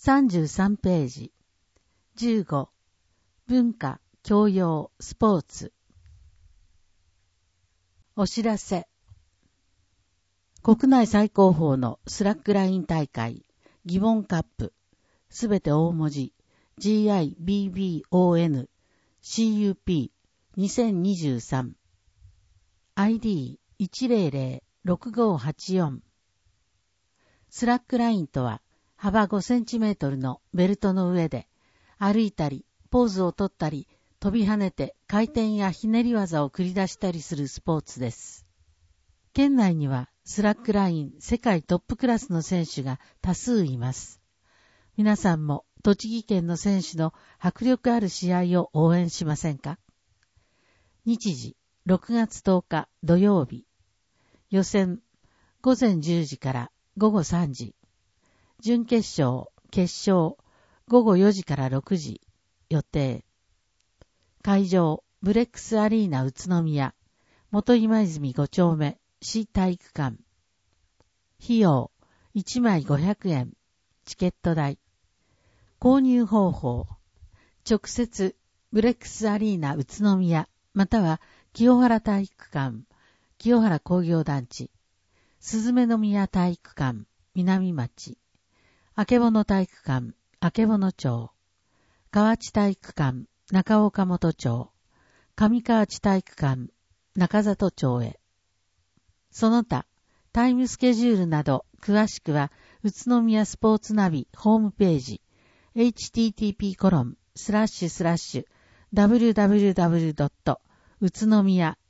33ページ。15、文化、教養、スポーツ。お知らせ。国内最高峰のスラックライン大会、ギボンカップ、すべて大文字、GIBBON、CUP、2023。ID1006584。スラックラインとは、幅5センチメートルのベルトの上で、歩いたり、ポーズをとったり、飛び跳ねて回転やひねり技を繰り出したりするスポーツです。県内にはスラックライン世界トップクラスの選手が多数います。皆さんも栃木県の選手の迫力ある試合を応援しませんか？日時6月10日土曜日。予選午前10時から午後3時。準決勝、決勝午後4時から6時。予定。会場、ブレックスアリーナ宇都宮、元今泉5丁目、市体育館。費用、1枚500円。チケット代。購入方法。直接、ブレックスアリーナ宇都宮、または清原体育館、清原工業団地、鈴目宮体育館、南町、あけぼの体育館、あけぼの町、河内体育館、中岡本町、上河内体育館、中里町へ。その他、タイムスケジュールなど、詳しくは、宇都宮スポーツナビホームページ、http://www. 宇都宮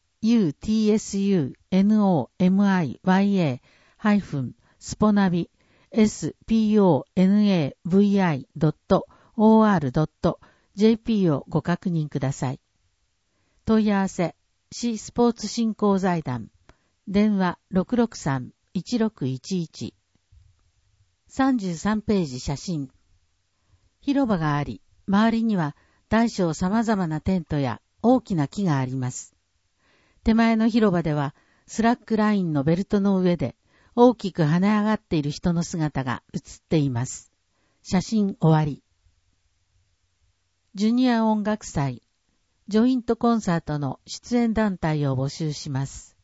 utsunomiya-sponavi.or.jp をご確認ください。問い合わせ、市スポーツ振興財団、電話 663-1611。33ページ写真。広場があり、周りには大小様々なテントや大きな木があります。手前の広場では、スラックラインのベルトの上で大きく跳ね上がっている人の姿が写っています。写真終わり。ジュニア音楽祭、ジョイントコンサートの出演団体を募集します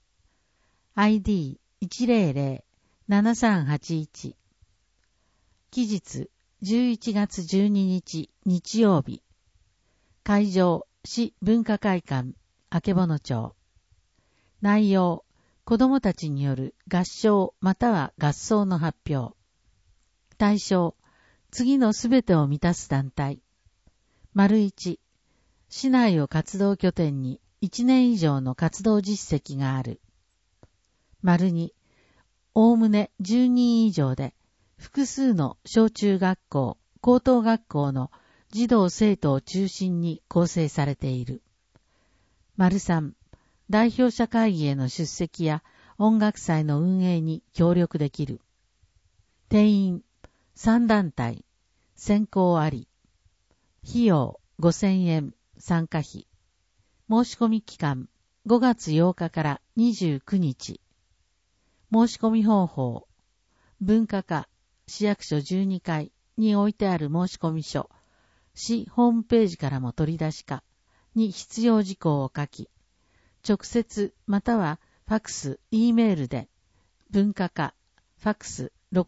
。ID100-7381。期日11月12日日曜日。会場、市文化会館、あけぼの町。内容、子どもたちによる合唱または合奏の発表。対象、次のすべてを満たす団体。1、市内を活動拠点に1年以上の活動実績がある。2、おおむね10人以上で、複数の小中学校、高等学校の児童生徒を中心に構成されている。3、代表者会議への出席や音楽祭の運営に協力できる。定員3団体、選考あり。費用5000円、参加費。申し込み期間5月8日から29日。申し込み方法。文化課、市役所12階に置いてある申し込み書、市ホームページからも取り出しかに必要事項を書き、直接またはファクス、E メールで、文化課、ファクス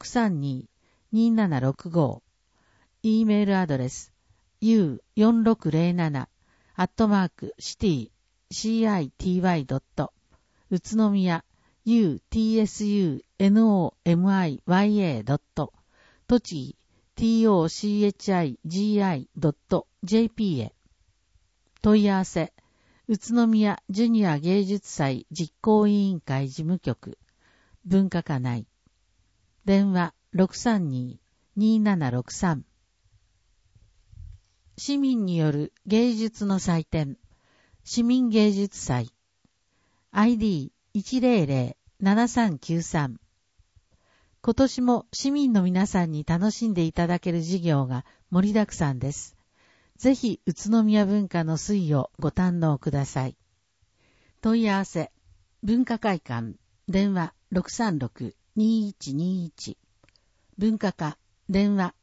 632-2765、E メールアドレス、u4607@city.city. 宇都宮utsunomiya. 栃木 tochigi.jp へ。問い合わせ、宇都宮ジュニア芸術祭実行委員会事務局、文化課内。電話 632-2763。市民による芸術の祭典、市民芸術祭。ID100-7393。今年も市民の皆さんに楽しんでいただける事業が盛りだくさんです。ぜひ宇都宮文化の粋をご堪能ください。問い合わせ、文化会館、電話 636-2121。文化課電話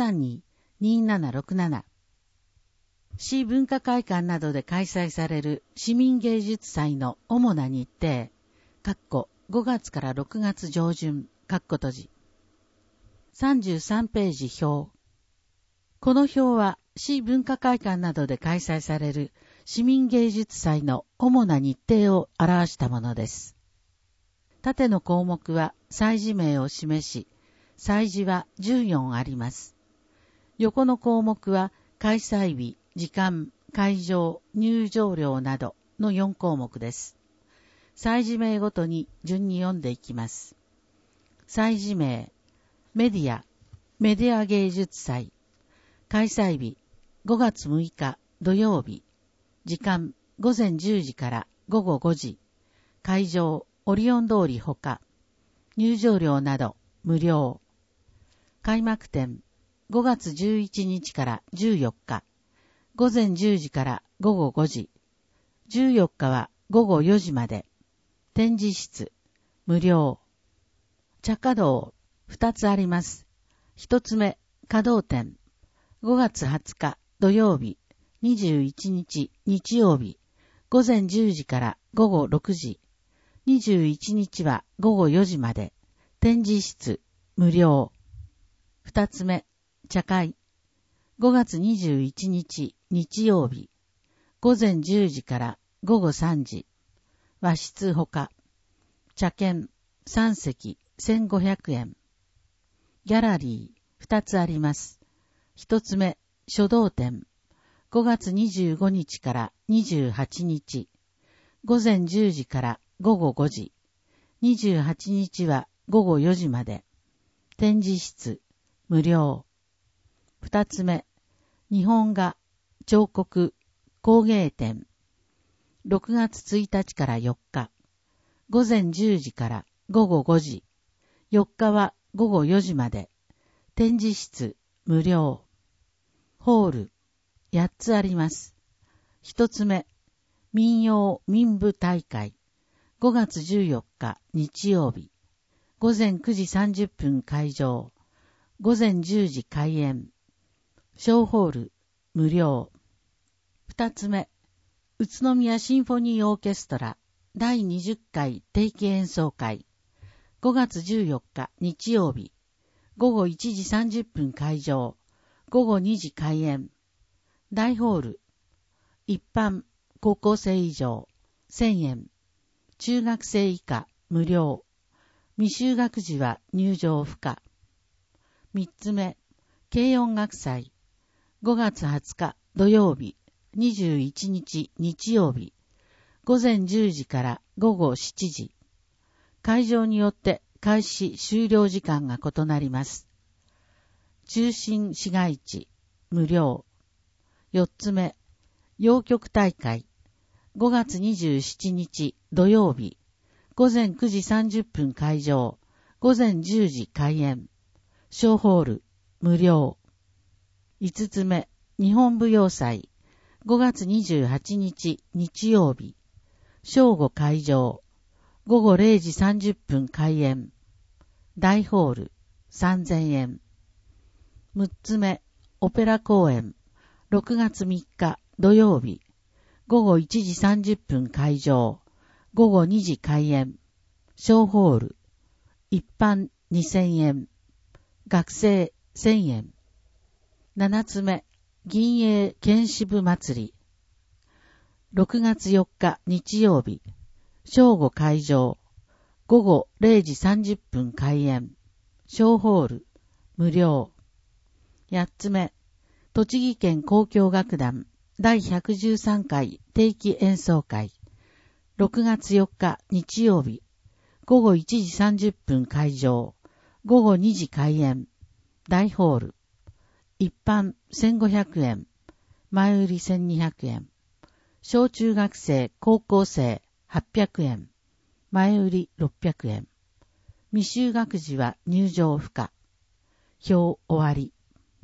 632-2767。市文化会館などで開催される市民芸術祭の主な日程、5月から6月上旬、閉じ。33ページ表。この表は市文化会館などで開催される市民芸術祭の主な日程を表したものです。縦の項目は祭事名を示し、祭事は14あります。横の項目は開催日、時間、会場、入場料などの4項目です。祭事名ごとに順に読んでいきます。祭事名、メディア芸術祭。開催日、5月6日土曜日。時間、午前10時から午後5時。会場、オリオン通りほか。入場料など、無料。開幕展、5月11日から14日。午前10時から午後5時。14日は午後4時まで。展示室、無料。茶華道、2つあります。1つ目、華道展。5月20日土曜日、21日日曜日。午前10時から午後6時。21日は午後4時まで。展示室、無料。2つ目、茶会。5月21日日曜日。午前10時から午後3時。和室ほか。茶券3席1500円。ギャラリー2つあります。1つ目、書道展。5月25日から28日。午前10時から午後5時。28日は午後4時まで。展示室、無料。2つ目、日本画、彫刻、工芸展。6月1日から4日。午前10時から午後5時。4日は午後4時まで。展示室、無料。ホール、8つあります。1つ目、民謡民舞大会。5月14日日曜日。午前9時30分開場。午前10時開演。小ホール、無料。2つ目、宇都宮シンフォニーオーケストラ第20回定期演奏会。5月14日日曜日。午後1時30分開場。午後2時開演。大ホール。一般、高校生以上、1000円。中学生以下、無料。未就学時は入場不可。3つ目、軽音楽祭。5月20日土曜日。21日日曜日。午前10時から午後7時。会場によって開始終了時間が異なります。中心市街地、無料。4つ目、洋曲大会。5月27日土曜日。午前9時30分開場。午前10時開演。小ホール、無料。5つ目、日本舞踊祭。5月28日日曜日。正午開場。午後0時30分開演。大ホール、3000円。6つ目、オペラ公演。6月3日土曜日。午後1時30分開場。午後2時開演。小ホール。一般2000円。学生1000円。7つ目、銀英剣士部祭り。6月4日日曜日。正午開場。午後0時30分開演。小ホール。無料。8つ目、栃木県交響楽団第113回定期演奏会。6月4日日曜日。午後1時30分開場。午後2時開演。大ホール。一般1500円。前売り1200円。小中学生、高校生800円。前売り600円。未就学時は入場不可。表終わり。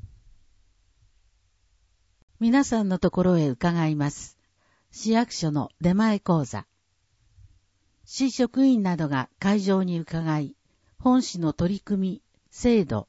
皆さんのところへ伺います。市役所の出前講座。市職員などが会場に伺い、本市の取り組み、制度、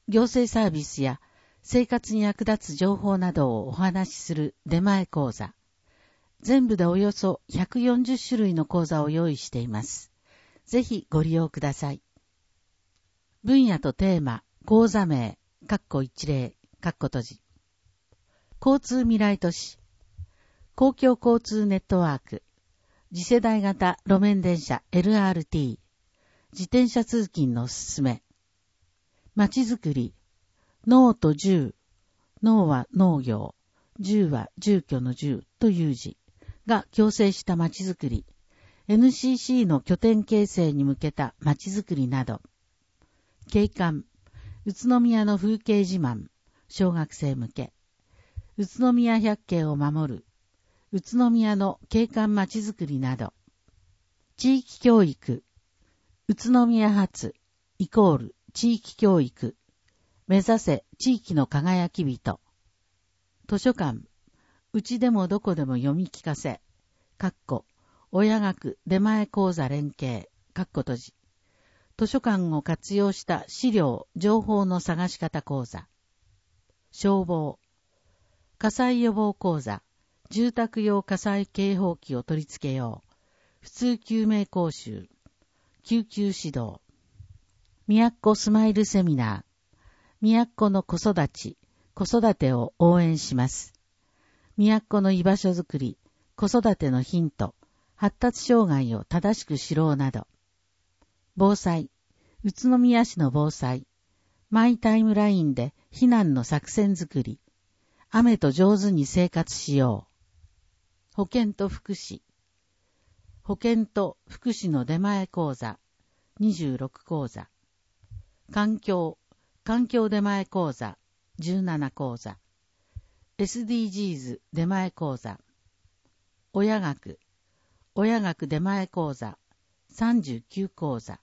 行政サービスや生活に役立つ情報などをお話しする出前講座。全部でおよそ140種類の講座を用意しています。ぜひご利用ください。分野とテーマ、講座名、一例、閉じ。交通未来都市。公共交通ネットワーク。次世代型路面電車 LRT。自転車通勤のおすすめ。まちづくり。農と住。農は農業。住は住居の住という字が共生したまちづくり。NCC の拠点形成に向けたまちづくりなど。景観。宇都宮の風景自慢。小学生向け。宇都宮百景を守る。宇都宮の景観まちづくりなど。地域教育。宇都宮発イコール地域教育。目指せ地域の輝き人。図書館。うちでもどこでも読み聞かせ。親学出前講座連携。閉じ。図書館を活用した資料、情報の探し方講座。消防。火災予防講座。住宅用火災警報器を取り付けよう。普通救命講習。救急指導。宮古スマイルセミナー。宮古の子育てを応援します。宮古の居場所づくり、子育てのヒント、発達障害を正しく知ろうなど。防災。宇都宮市の防災。マイタイムラインで避難の作戦づくり。雨と上手に生活しよう。保健と福祉。保健と福祉の出前講座。26講座。環境出前講座。17講座。SDGs 出前講座。親学出前講座。39講座。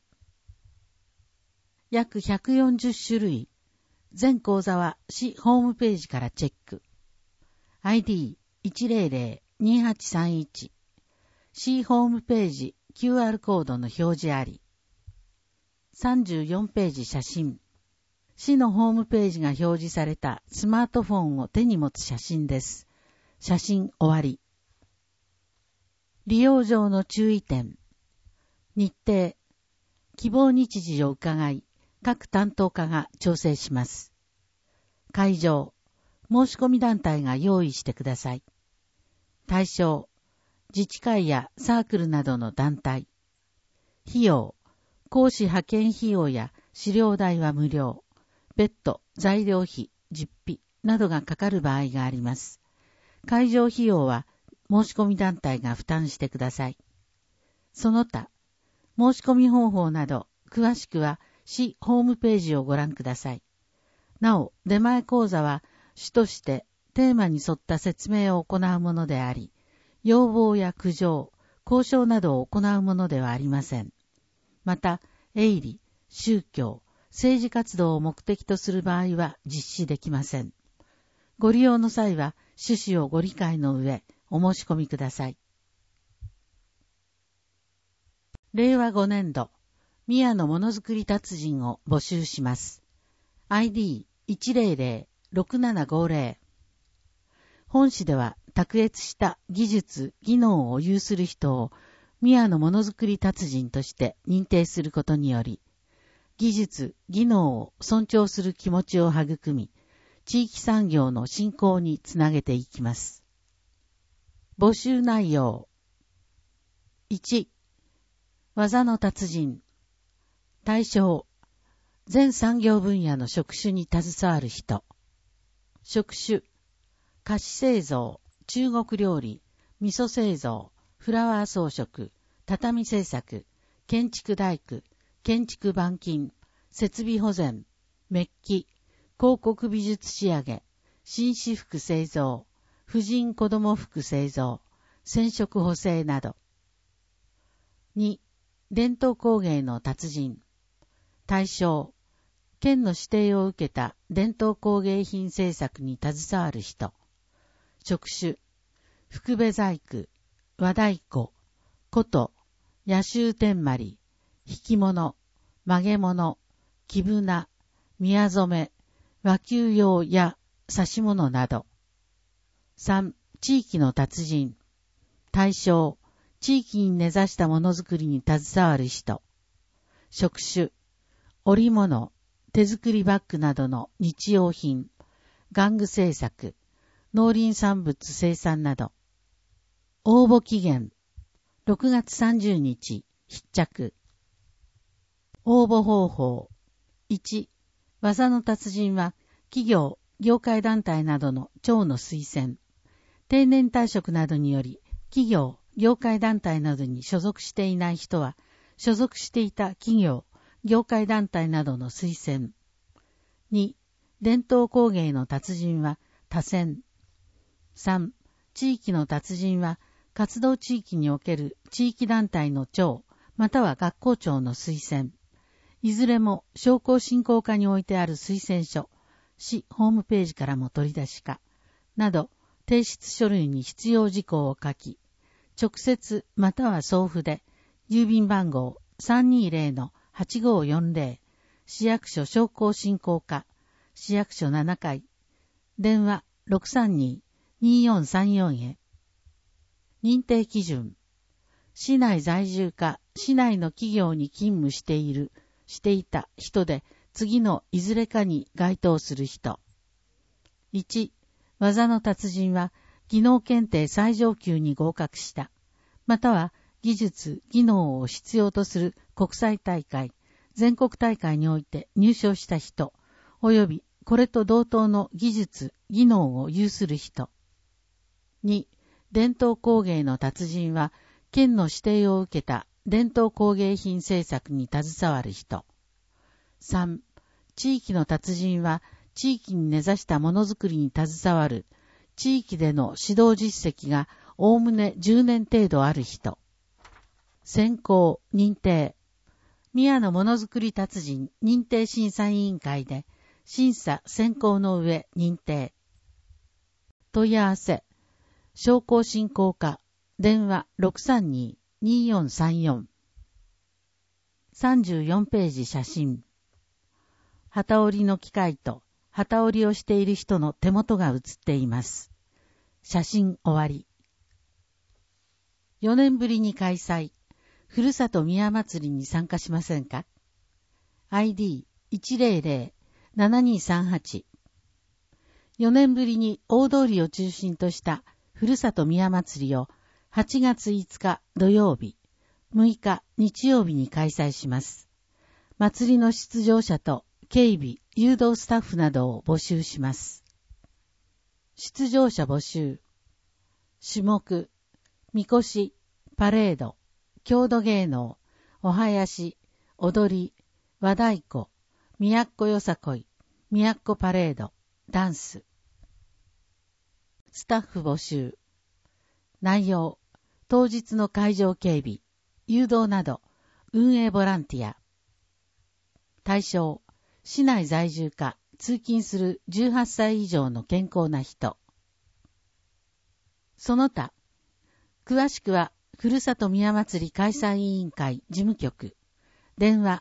約140種類。全講座は市ホームページからチェック。ID100-2831。市ホームページ QR コードの表示あり。34ページ写真。市のホームページが表示されたスマートフォンを手に持つ写真です。写真終わり。利用上の注意点。日程。希望日時を伺い、各担当課が調整します。会場。申し込み団体が用意してください。対象。自治会やサークルなどの団体。費用。講師派遣費用や資料代は無料。別途材料費、実費などがかかる場合があります。会場費用は申し込み団体が負担してください。その他、申し込み方法など詳しくは市ホームページをご覧ください。なお、出前講座は主としてテーマに沿った説明を行うものであり、要望や苦情、交渉などを行うものではありません。また、営利、宗教、政治活動を目的とする場合は実施できません。ご利用の際は趣旨をご理解の上、お申し込みください。令和5年度、宮のものづくり達人を募集します。ID100-6750。本市では卓越した技術、技能を有する人を宮のものづくり達人として認定することにより、技術、技能を尊重する気持ちを育み、地域産業の振興につなげていきます。募集内容。1、技の達人。対象、全産業分野の職種に携わる人。職種、菓子製造、中国料理、味噌製造、フラワー装飾、畳製作、建築大工、建築板金、設備保全、メッキ、広告美術仕上げ、紳士服製造、婦人子供服製造、染色補正など。2、伝統工芸の達人。対象、県の指定を受けた伝統工芸品製作に携わる人。職種、福部細工、和太鼓、琴、野州天まり、引き物、曲げ物、木舟、宮染め、 和給用や指物など。3、地域の達人。対象、地域に根ざしたものづくりに携わる人。職種、織物、手作りバッグなどの日用品、玩具製作、農林産物生産など。応募期限、6月30日、必着。応募方法。1、技の達人は、企業、業界団体などの長の推薦。定年退職などにより、企業、業界団体などに所属していない人は、所属していた企業、業界団体などの推薦。2、伝統工芸の達人は他選。3、地域の達人は、活動地域における地域団体の長、または学校長の推薦。いずれも商工振興課においてある推薦書、市ホームページからも取り出しか、など、提出書類に必要事項を書き、直接または送付で、郵便番号 320-8540、市役所商工振興課、市役所7階、電話 632-2434 へ。認定基準。市内在住か市内の企業に勤務していた人で次のいずれかに該当する人。1、技の達人は技能検定最上級に合格した。または技術、技能を必要とする国際大会、全国大会において入賞した人、及びこれと同等の技術、技能を有する人。2、伝統工芸の達人は、県の指定を受けた伝統工芸品制作に携わる人。3、地域の達人は、地域に根ざしたものづくりに携わる、地域での指導実績がおおむね10年程度ある人。選考、認定。宮のものづくり達人認定審査委員会で、審査選考の上認定。問い合わせ。商工振興課、電話 632-2434。34ページ写真。機織りの機械と、機織りをしている人の手元が写っています。写真終わり。4年ぶりに開催、ふるさと宮祭りに参加しませんか？ ID100-7238。4年ぶりに大通りを中心としたふるさと宮祭りを8月5日土曜日、6日日曜日に開催します。祭りの出場者と警備、誘導スタッフなどを募集します。出場者募集。種目、みこし、パレード、郷土芸能、お囃子、踊り、和太鼓、都よさこい、都パレード、ダンス。スタッフ募集。内容、当日の会場警備、誘導など、運営ボランティア。対象、市内在住か通勤する18歳以上の健康な人。その他、詳しくは、ふるさと宮祭り開催委員会事務局、電話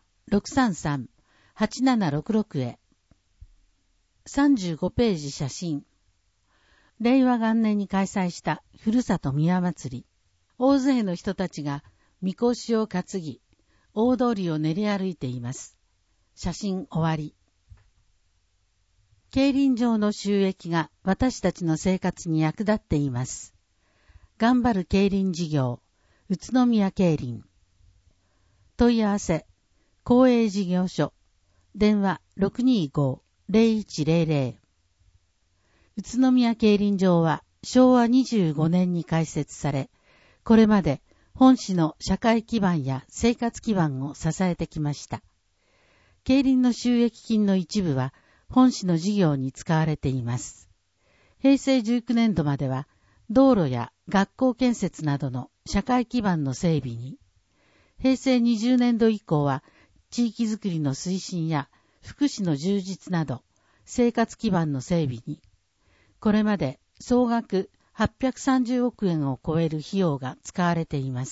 633-8766 へ。35ページ写真。令和元年に開催したふるさと宮祭り。大勢の人たちがみこしを担ぎ、大通りを練り歩いています。写真終わり。競輪場の収益が私たちの生活に役立っています。頑張る競輪事業、宇都宮競輪。問い合わせ、公営事業所、電話 625-0100。宇都宮競輪場は昭和25年に開設され、これまで本市の社会基盤や生活基盤を支えてきました。競輪の収益金の一部は本市の事業に使われています。平成19年度までは道路や学校建設などの社会基盤の整備に、平成20年度以降は地域づくりの推進や福祉の充実など生活基盤の整備に、これまで総額830億円を超える費用が使われています。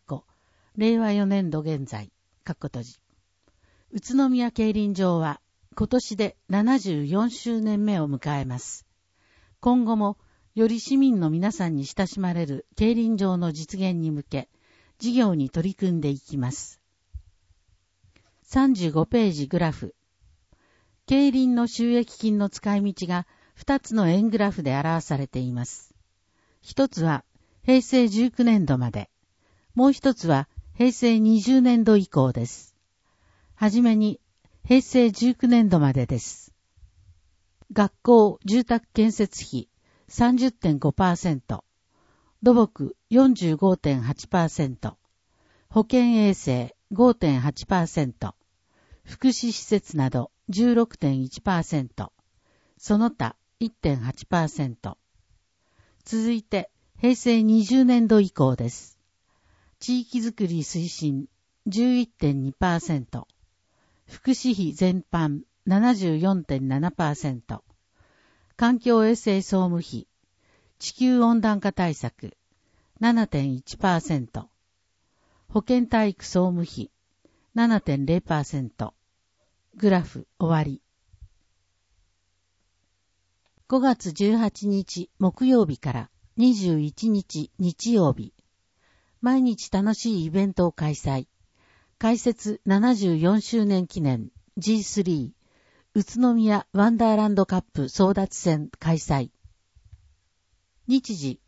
令和4年度現在、閉じ。宇都宮競輪場は今年で74周年目を迎えます。今後もより市民の皆さんに親しまれる競輪場の実現に向け、事業に取り組んでいきます。35ページグラフ。競輪の収益金の使い道が2つの円グラフで表されています。一つは平成19年度まで、もう一つは平成20年度以降です。はじめに平成19年度までです。学校・住宅建設費 30.5%、土木 45.8%、保健衛生 5.8%、福祉施設など 16.1%、その他 1.8%。続いて平成20年度以降です。地域づくり推進 11.2%、福祉費全般 74.7%、環境衛生総務費、地球温暖化対策 7.1%、保健体育総務費 7.0%。グラフ終わり。5月18日木曜日から21日日曜日、毎日楽しいイベントを開催。開設74周年記念 G3 宇都宮ワンダーランドカップ争奪戦開催。日時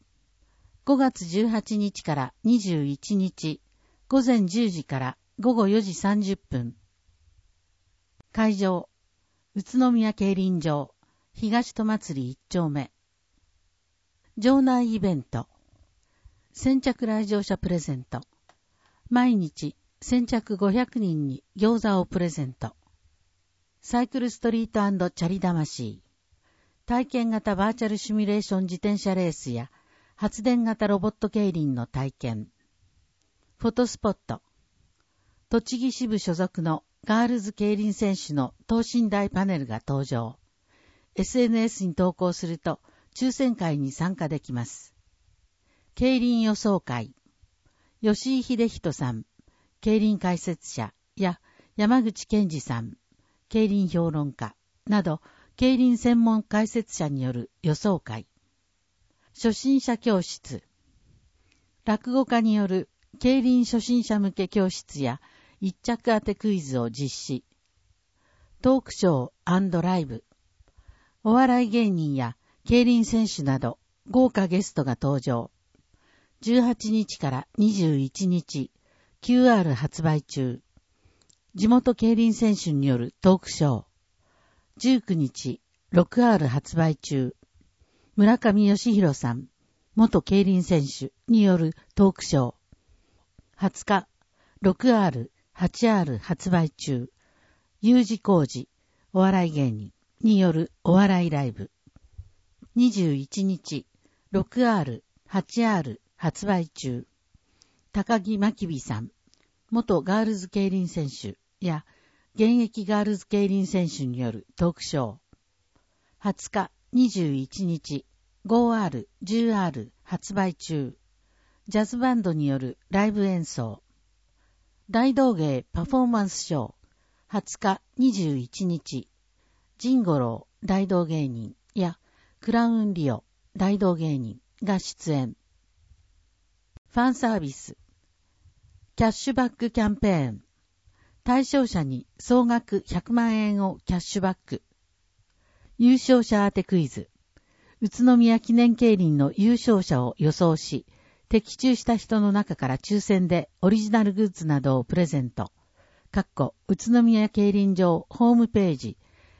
5月18日から21日午前10時から午後4時30分。会場宇都宮競輪場東戸祭1丁目。場内イベント先着来場者プレゼント。毎日先着500人に餃子をプレゼント。サイクルストリート&チャリ魂。体験型バーチャルシミュレーション自転車レースや発電型ロボット競輪の体験。フォトスポット。栃木支部所属のガールズ競輪選手の等身大パネルが登場。SNS に投稿すると抽選会に参加できます。競輪予想会。吉井秀人さん、競輪解説者や山口健二さん、競輪評論家など競輪専門解説者による予想会。初心者教室。落語家による競輪初心者向け教室や一着当てクイズを実施。トークショー&ライブ。お笑い芸人や競輪選手など豪華ゲストが登場。18日から21日、QR 発売中。地元競輪選手によるトークショー。19日、6R 発売中。村上義弘さん、元競輪選手によるトークショー。20日、6R、8R 発売中。U字工事、お笑い芸人によるお笑いライブ。21日、6R、8R 発売中。高木真備さん、元ガールズ競輪選手や現役ガールズ競輪選手によるトークショー。20日、21日、5R、10R 発売中。ジャズバンドによるライブ演奏。大道芸パフォーマンスショー。20日、21日、神五郎大道芸人やクラウンリオ大道芸人が出演。ファンサービス。キャッシュバックキャンペーン。対象者に総額100万円をキャッシュバック。優勝者当てクイズ。宇都宮記念競輪の優勝者を予想し、的中した人の中から抽選でオリジナルグッズなどをプレゼント。宇都宮競輪場ホームページ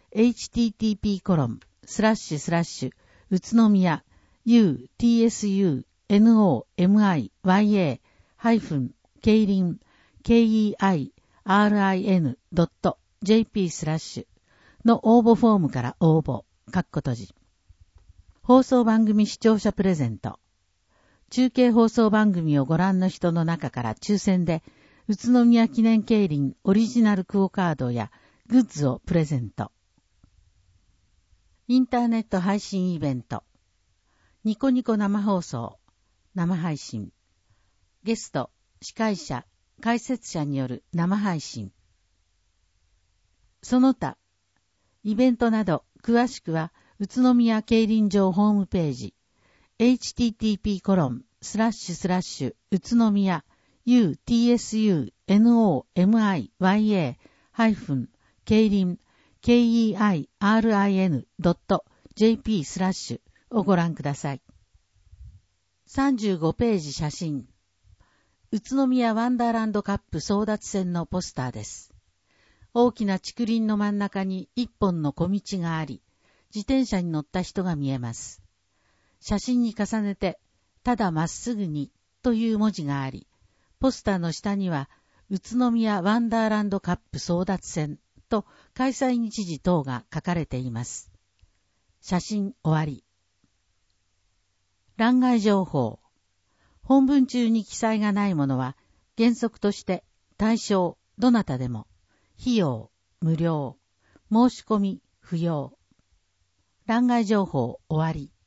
http:// 宇都宮 utsunomiya-競輪.jp/ の応募フォームから応募。放送番組視聴者プレゼント。中継放送番組をご覧の人の中から抽選で宇都宮記念競輪オリジナルクオカードやグッズをプレゼント。インターネット配信イベント。ニコニコ生放送、生配信。ゲスト、司会者、解説者による生配信。その他、 イベントなど詳しくは宇都宮競輪場ホームページ http:// 宇都宮 utsunomiya-競輪 keirin.jp/ をご覧ください。35ページ写真。宇都宮ワンダーランドカップ争奪戦のポスターです。大きな竹林の真ん中に一本の小道があり、自転車に乗った人が見えます。写真に重ねて、ただまっすぐにという文字があり、ポスターの下には、宇都宮ワンダーランドカップ争奪戦と開催日時等が書かれています。写真終わり。欄外情報。本文中に記載がないものは、原則として対象どなたでも、費用無料、申し込み不要。欄外情報終わり。